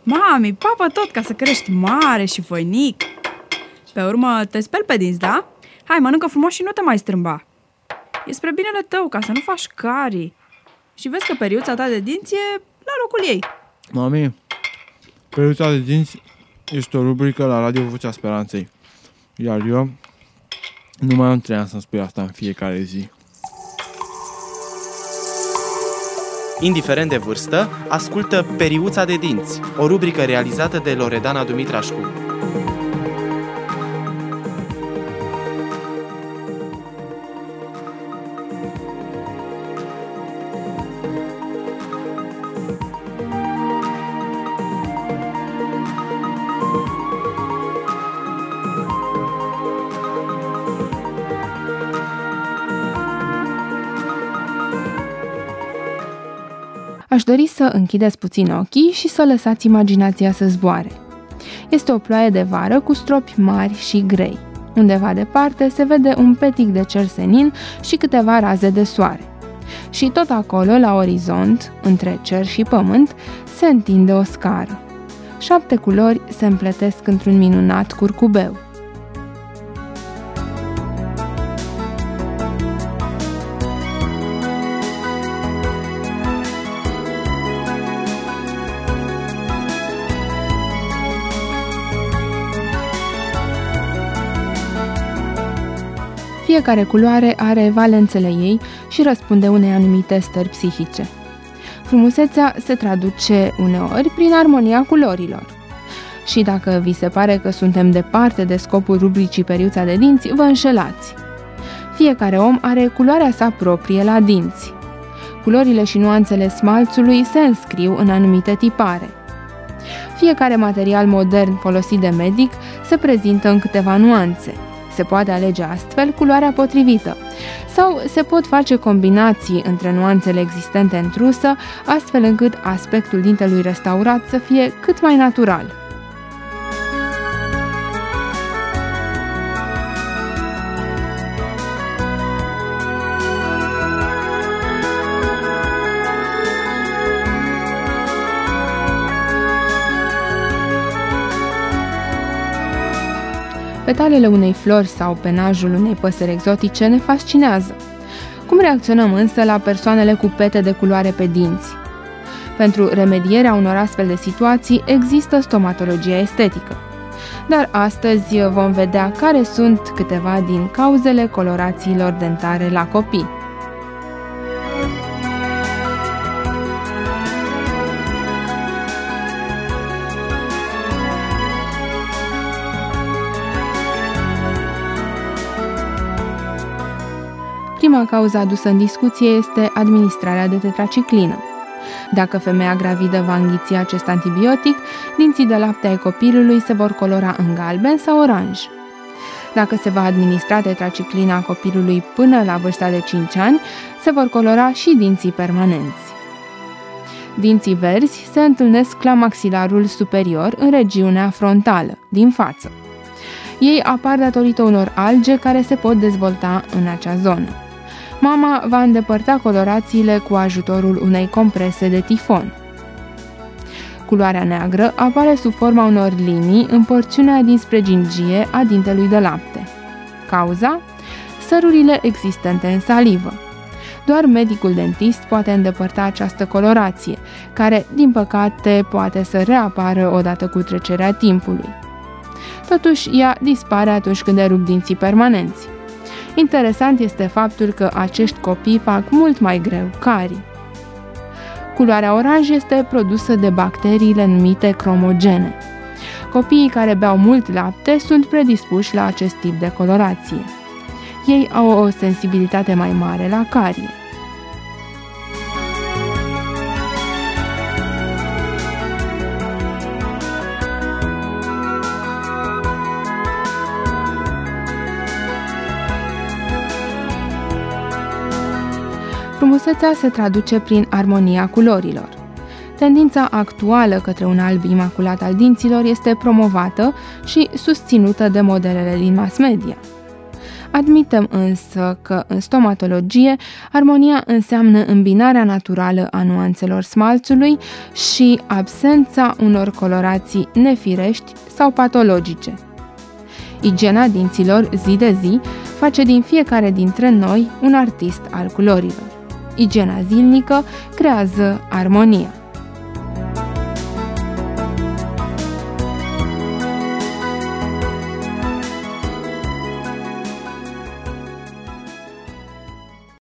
Mami, papă tot ca să crești mare și voinic. Pe urmă te speli pe dinți, da? Hai, mănâncă frumos și nu te mai strâmba. E spre binele tău, ca să nu faci carii. Și vezi că periuța ta de dinți e la locul ei. Mami, periuța de dinți este o rubrică la Radio Vocea Speranței. Iar eu nu mai am 3 ani să-mi spui asta în fiecare zi. Indiferent de vârstă, ascultă Periuța de dinți, o rubrică realizată de Loredana Dumitrașcu. Aș dori să închideți puțin ochii și să lăsați imaginația să zboare. Este o ploaie de vară cu stropi mari și grei. Undeva departe se vede un petic de cer senin și câteva raze de soare. Și tot acolo, la orizont, între cer și pământ, se întinde o scară. 7 culori se împletesc într-un minunat curcubeu. Fiecare culoare are valențele ei și răspunde unei anumite stări psihice. Frumusețea se traduce uneori prin armonia culorilor. Și dacă vi se pare că suntem departe de scopul rubricii Periuța de dinți, vă înșelați. Fiecare om are culoarea sa proprie la dinți. Culorile și nuanțele smalțului se înscriu în anumite tipare. Fiecare material modern folosit de medic se prezintă în câteva nuanțe. Se poate alege astfel culoarea potrivită sau se pot face combinații între nuanțele existente în trusă, astfel încât aspectul dintelui restaurat să fie cât mai natural. Petalele unei flori sau penajul unei păsări exotice ne fascinează. Cum reacționăm însă la persoanele cu pete de culoare pe dinți? Pentru remedierea unor astfel de situații există stomatologia estetică. Dar astăzi vom vedea care sunt câteva din cauzele colorațiilor dentare la copii. Prima cauză adusă în discuție este administrarea de tetraciclină. Dacă femeia gravidă va înghiți acest antibiotic, dinții de lapte ai copilului se vor colora în galben sau oranj. Dacă se va administra tetraciclina copilului până la vârsta de 5 ani, se vor colora și dinții permanenți. Dinții verzi se întâlnesc la maxilarul superior în regiunea frontală, din față. Ei apar datorită unor alge care se pot dezvolta în acea zonă. Mama va îndepărta colorațiile cu ajutorul unei comprese de tifon. Culoarea neagră apare sub forma unor linii în porțiunea dinspre gingie a dintelui de lapte. Cauza? Sărurile existente în salivă. Doar medicul dentist poate îndepărta această colorație, care, din păcate, poate să reapară odată cu trecerea timpului. Totuși, ea dispare atunci când erup dinții permanenți. Interesant este faptul că acești copii fac mult mai greu carii. Culoarea oranj este produsă de bacteriile numite cromogene. Copiii care beau mult lapte sunt predispuși la acest tip de colorație. Ei au o sensibilitate mai mare la carie. Frumusețea se traduce prin armonia culorilor. Tendința actuală către un alb imaculat al dinților este promovată și susținută de modelele din mass media. Admitem însă că în stomatologie armonia înseamnă îmbinarea naturală a nuanțelor smalțului și absența unor colorații nefirești sau patologice. Igiena dinților zi de zi face din fiecare dintre noi un artist al culorilor. Igiena zilnică creează armonia.